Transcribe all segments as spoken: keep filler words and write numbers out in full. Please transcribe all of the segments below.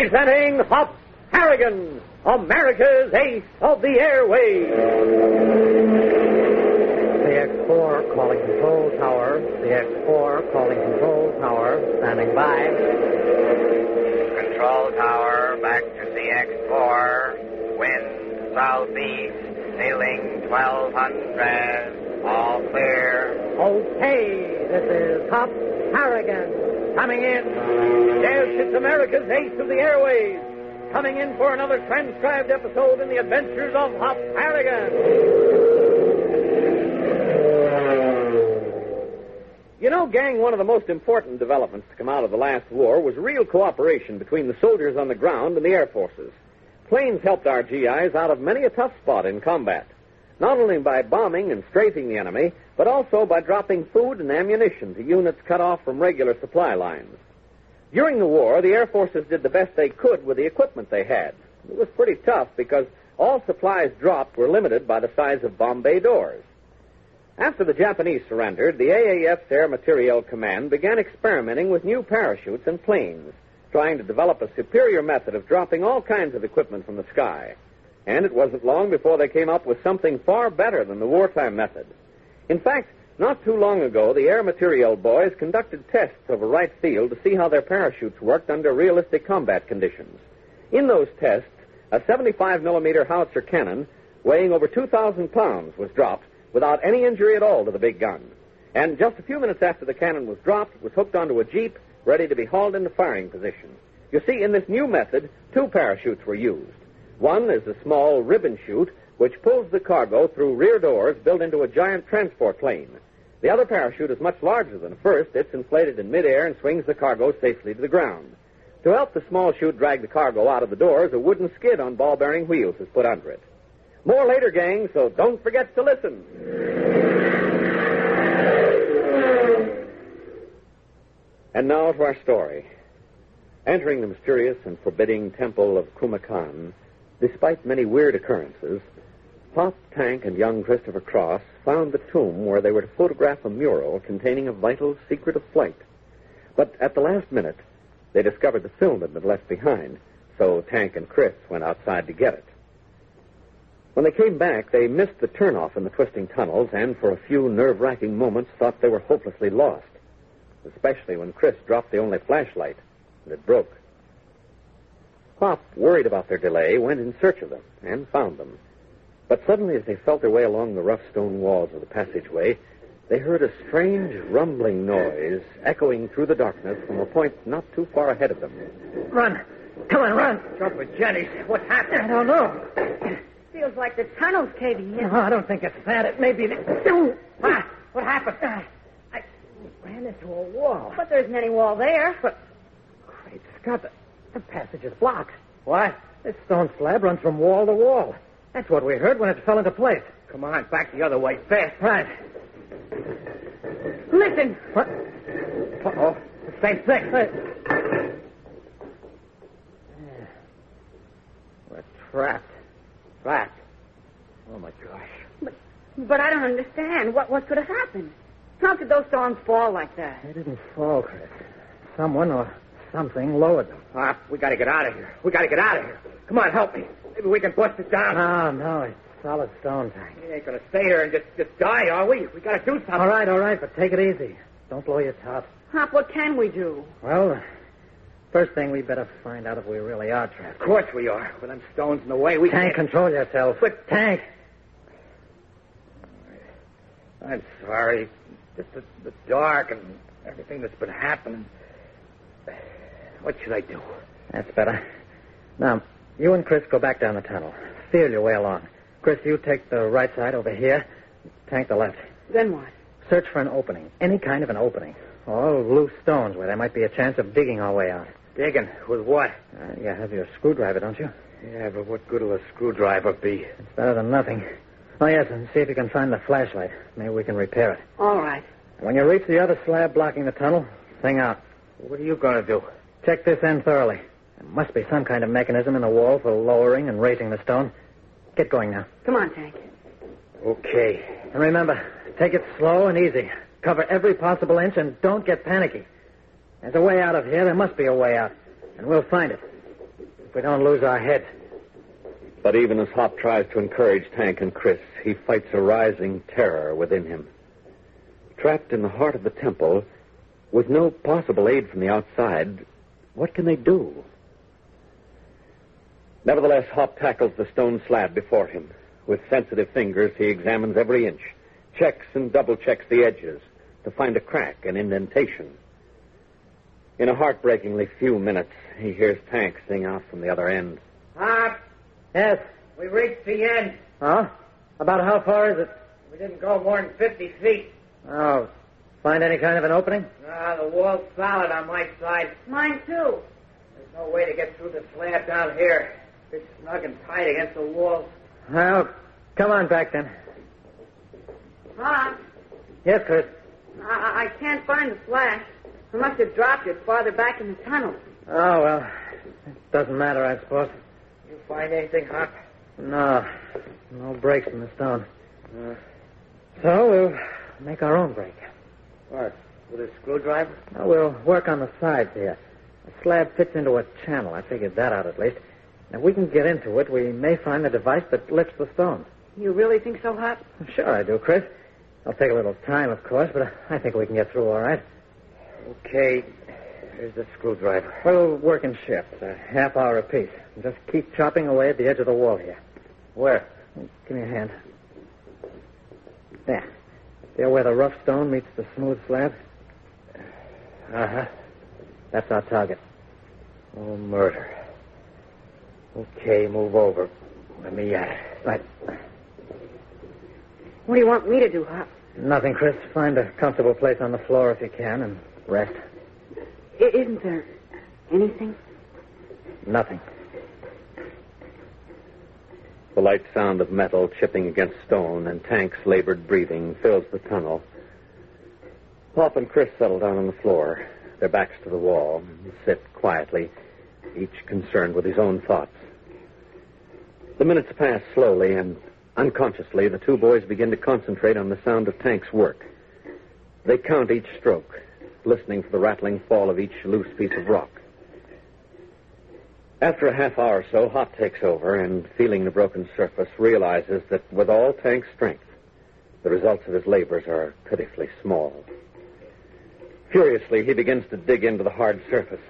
Presenting Hop Harrigan, America's ace of the airways. The X four calling control tower. The X four calling control tower. Standing by. Control tower, back to C X four. Wind southeast, ceiling twelve hundred. All clear. Okay, this is Hop Harrigan coming in. Yes, it's America's ace of the airways. Coming in for another transcribed episode in the adventures of Hop Harrigan. You know, gang, one of the most important developments to come out of the last war was real cooperation between the soldiers on the ground and the air forces. Planes helped our G Is out of many a tough spot in combat, not only by bombing and strafing the enemy, but also by dropping food and ammunition to units cut off from regular supply lines. During the war, the Air Forces did the best they could with the equipment they had. It was pretty tough because all supplies dropped were limited by the size of bomb bay doors. After the Japanese surrendered, the A A F's Air Materiel Command began experimenting with new parachutes and planes, trying to develop a superior method of dropping all kinds of equipment from the sky. And it wasn't long before they came up with something far better than the wartime method. In fact, not too long ago, the Air Materiel boys conducted tests over Wright Field to see how their parachutes worked under realistic combat conditions. In those tests, a seventy-five millimeter howitzer cannon weighing over two thousand pounds was dropped without any injury at all to the big gun. And just a few minutes after the cannon was dropped, it was hooked onto a jeep ready to be hauled into firing position. You see, in this new method, two parachutes were used. One is a small ribbon chute which pulls the cargo through rear doors built into a giant transport plane. The other parachute is much larger than the first. It's inflated in midair and swings the cargo safely to the ground. To help the small chute drag the cargo out of the doors, a wooden skid on ball-bearing wheels is put under it. More later, gang, so don't forget to listen. And now to our story. Entering the mysterious and forbidding temple of Kumakan, despite many weird occurrences, Pop, Tank, and young Christopher Cross found the tomb where they were to photograph a mural containing a vital secret of flight. But at the last minute, they discovered the film had been left behind, so Tank and Chris went outside to get it. When they came back, they missed the turnoff in the twisting tunnels and for a few nerve-wracking moments thought they were hopelessly lost, especially when Chris dropped the only flashlight and it broke. Pop, worried about their delay, went in search of them and found them. But suddenly, as they felt their way along the rough stone walls of the passageway, they heard a strange rumbling noise echoing through the darkness from a point not too far ahead of them. Run. Come on, run. Jump with Jenny. What's happening? I don't know. Feels like the tunnel's caving in. No, I don't think it's that. It may be the... Ah, what happened? I ran into a wall. But there isn't any wall there. But, great Scott, the, the passage is blocked. What? This stone slab runs from wall to wall. That's what we heard when it fell into place. Come on, back the other way, fast. Right. Listen. What? Uh-oh. The same thing. Hey. We're trapped. Trapped. Oh, my gosh. But, but I don't understand. What, what could have happened? How could those stones fall like that? They didn't fall, Chris. Someone or something lowered them. Pop, we got to get out of here. We got to get out of here. Come on, help me. Maybe we can bust it down. No, no, it's solid stone, Tank. We ain't going to stay here and just, just die, are we? We got to do something. All right, all right, but take it easy. Don't blow your top. Hop, what can we do? Well, first thing, we better find out if we really are trapped. Of course we are. With them stones in the way, we Tank, can't... control yourself. But- Tank. I'm sorry. Just the, the dark and everything that's been happening. What should I do? That's better. Now, you and Chris go back down the tunnel. Feel your way along. Chris, you take the right side over here. Tank the left. Then what? Search for an opening. Any kind of an opening. All loose stones where there might be a chance of digging our way out. Digging? With what? Uh, you have your screwdriver, don't you? Yeah, but what good will a screwdriver be? It's better than nothing. Oh, yes, and see if you can find the flashlight. Maybe we can repair it. All right. When you reach the other slab blocking the tunnel, sing out. What are you going to do? Check this end thoroughly. There must be some kind of mechanism in the wall for lowering and raising the stone. Get going now. Come on, Tank. Okay. And remember, take it slow and easy. Cover every possible inch and don't get panicky. There's a way out of here. There must be a way out. And we'll find it. If we don't lose our heads. But even as Hop tries to encourage Tank and Chris, he fights a rising terror within him. Trapped in the heart of the temple, with no possible aid from the outside, what can they do? Nevertheless, Hop tackles the stone slab before him. With sensitive fingers, he examines every inch, checks and double-checks the edges to find a crack, an indentation. In a heartbreakingly few minutes, he hears Tank sing out from the other end. Hop, Yes. we reached the end. Huh? About how far is it? We didn't go more than fifty feet. Oh, find any kind of an opening? Ah, the wall's solid on my side. Mine, too. There's no way to get through the slab down here. It's snug and tight against the walls. Well, come on back then. Hop, Yes, Chris. I, I can't find the flash. I must have dropped it farther back in the tunnel. Oh, well, it doesn't matter, I suppose. You find anything, Hop? No, no breaks in the stone. Uh, so we'll make our own break. What? With a screwdriver? Now, we'll work on the sides here. The slab fits into a channel. I figured that out at least. If we can get into it, we may find the device that lifts the stone. You really think so, Hop? Sure I do, Chris. It'll take a little time, of course, but I think we can get through all right. Okay. Here's the screwdriver. We'll work in shifts, a half hour apiece. And just keep chopping away at the edge of the wall here. Where? Give me a hand. There. There where the rough stone meets the smooth slab? Uh-huh. That's our target. Oh, murder. Okay, move over. Let me at it. Right. What do you want me to do, Hop? Nothing, Chris. Find a comfortable place on the floor if you can and rest. I- isn't there anything? Nothing. The light sound of metal chipping against stone and Tank's labored breathing fills the tunnel. Hop and Chris settle down on the floor, their backs to the wall, and sit quietly, each concerned with his own thoughts. The minutes pass slowly, and unconsciously, the two boys begin to concentrate on the sound of Tank's work. They count each stroke, listening for the rattling fall of each loose piece of rock. After a half hour or so, Hop takes over and, feeling the broken surface, realizes that with all Tank's strength, the results of his labors are pitifully small. Furiously, he begins to dig into the hard surface.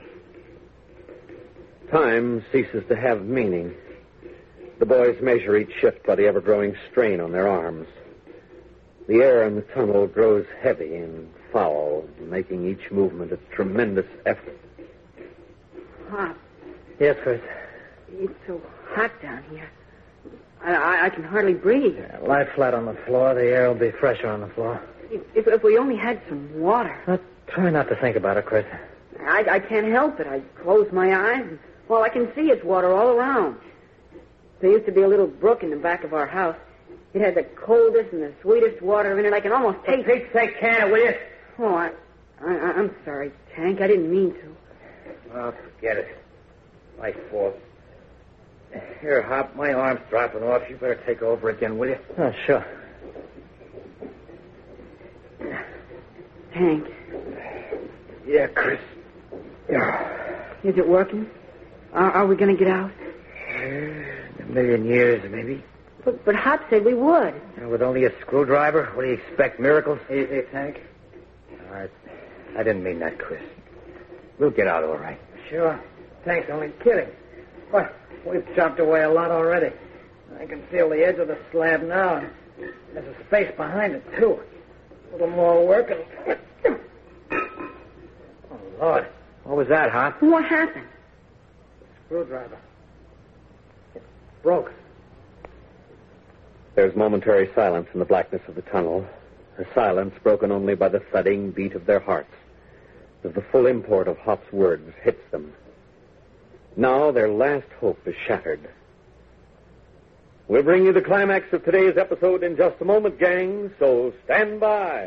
Time ceases to have meaning. The boys measure each shift by the ever-growing strain on their arms. The air in the tunnel grows heavy and foul, making each movement a tremendous effort. Hop, Yes, Chris. it's so hot down here. I, I, I can hardly breathe. Yeah, lie flat on the floor. The air will be fresher on the floor. If, if, if we only had some water. Now, try not to think about it, Chris. I, I can't help it. I close my eyes, and all I can see is water all around. There used to be a little brook in the back of our house. It had the coldest and the sweetest water in it. I can almost taste it. Pete's sake, can it, will you? Oh, I, I, I'm sorry, Tank. I didn't mean to. Oh, forget it. My fault. Here, Hop, my arm's dropping off. You better take over again, will you? Oh, sure. Tank, Yeah, Chris. Yeah. is it working? Are, are we going to get out? In a million years, maybe. But, but Hop said we would. And with only a screwdriver, what do you expect, miracles? Easy, Tank. All right. I didn't mean that, Chris. We'll get out all right. Sure. Tank's only kidding. Well, we've chopped away a lot already. I can feel the edge of the slab now. There's a space behind it, too. A little more work and... Oh, Lord. What was that, Hop? What happened? Screwdriver. It broke. There's momentary silence in the blackness of the tunnel, a silence broken only by the thudding beat of their hearts, as the full import of Hop's words hits them. Now their last hope is shattered. We'll bring you the climax of today's episode in just a moment, gang, so stand by.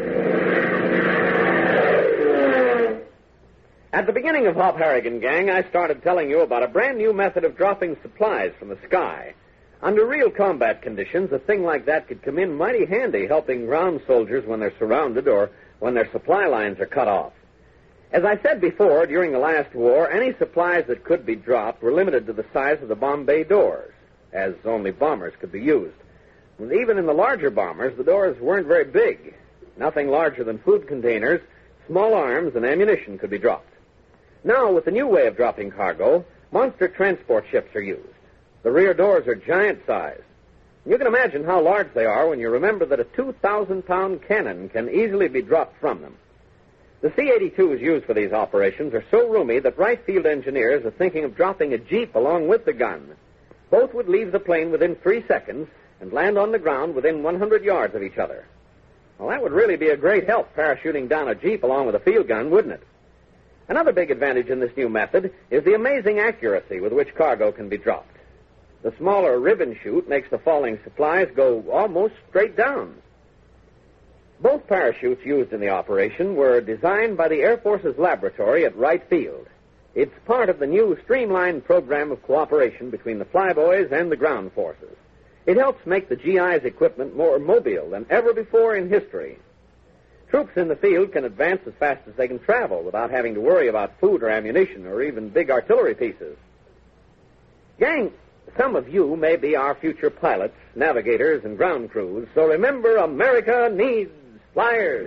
At the beginning of Hop Harrigan, gang, I started telling you about a brand new method of dropping supplies from the sky. Under real combat conditions, a thing like that could come in mighty handy helping ground soldiers when they're surrounded or when their supply lines are cut off. As I said before, during the last war, any supplies that could be dropped were limited to the size of the bomb bay doors, as only bombers could be used. And even in the larger bombers, the doors weren't very big. Nothing larger than food containers, small arms, and ammunition could be dropped. Now, with the new way of dropping cargo, monster transport ships are used. The rear doors are giant-sized. You can imagine how large they are when you remember that a two thousand pound cannon can easily be dropped from them. The C eighty-twos used for these operations are so roomy that Wright Field engineers are thinking of dropping a Jeep along with the gun. Both would leave the plane within three seconds and land on the ground within one hundred yards of each other. Well, that would really be a great help parachuting down a Jeep along with a field gun, wouldn't it? Another big advantage in this new method is the amazing accuracy with which cargo can be dropped. The smaller ribbon chute makes the falling supplies go almost straight down. Both parachutes used in the operation were designed by the Air Force's laboratory at Wright Field. It's part of the new streamlined program of cooperation between the flyboys and the ground forces. It helps make the G I's equipment more mobile than ever before in history. Troops in the field can advance as fast as they can travel without having to worry about food or ammunition or even big artillery pieces. Gang, some of you may be our future pilots, navigators, and ground crews, so remember, America needs flyers.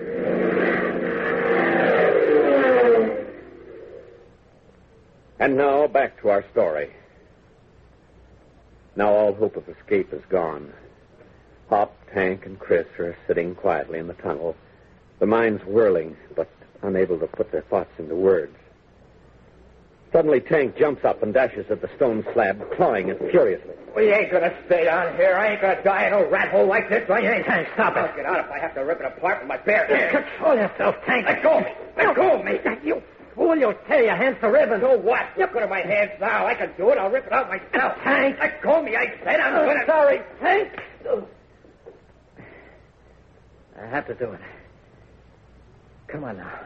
And now, back to our story. Now all hope of escape is gone. Hop, Tank, and Chris are sitting quietly in the tunnel, their minds whirling, but unable to put their thoughts into words. Suddenly, Tank jumps up and dashes at the stone slab, clawing it furiously. We ain't gonna stay down here. I ain't gonna die in a rat hole like this. I ain't. Tank, stop it. I'll get out if I have to rip it apart with my bare hands. Control yourself, Tank. Let go of me. Let go of me. You fool, you'll tear your hands to ribbons. So what? Look at my hands now. I can do it. I'll rip it out myself. Tank. Let go of me. I said I'm Oh, gonna... sorry, Tank. I have to do it. Come on now.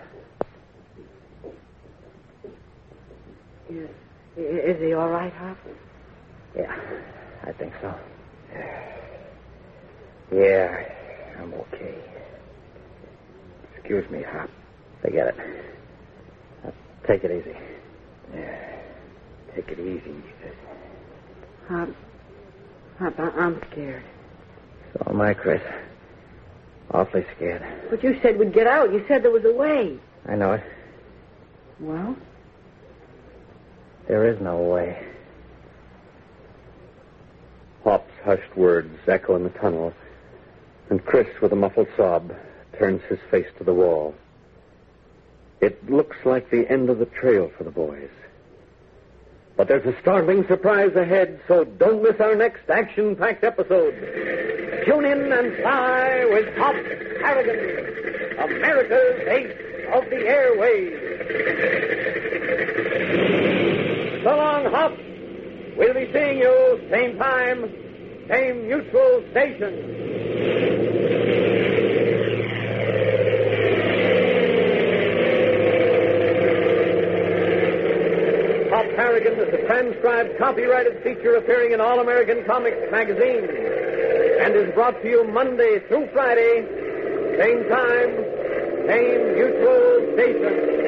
Is, is he all right, Hop? Yeah, I think so. Yeah, I'm okay. Excuse me, Hop. Forget it. Now, take it easy. Yeah, take it easy. Hop, Hop, I- I'm scared. So am I, Chris. Awfully scared. But you said we'd get out. You said there was a way. I know it. Well? There is no way. Hop's hushed words echo in the tunnel, and Chris, with a muffled sob, turns his face to the wall. It looks like the end of the trail for the boys. But there's a startling surprise ahead, so don't miss our next action-packed episode. Tune in and fly with Hop Harrigan, America's ace of the airways. So long, Hop. We'll be seeing you same time, same neutral station. Hop Harrigan is a transcribed, copyrighted feature appearing in All American Comics magazine and is brought to you Monday through Friday, same time, same neutral station.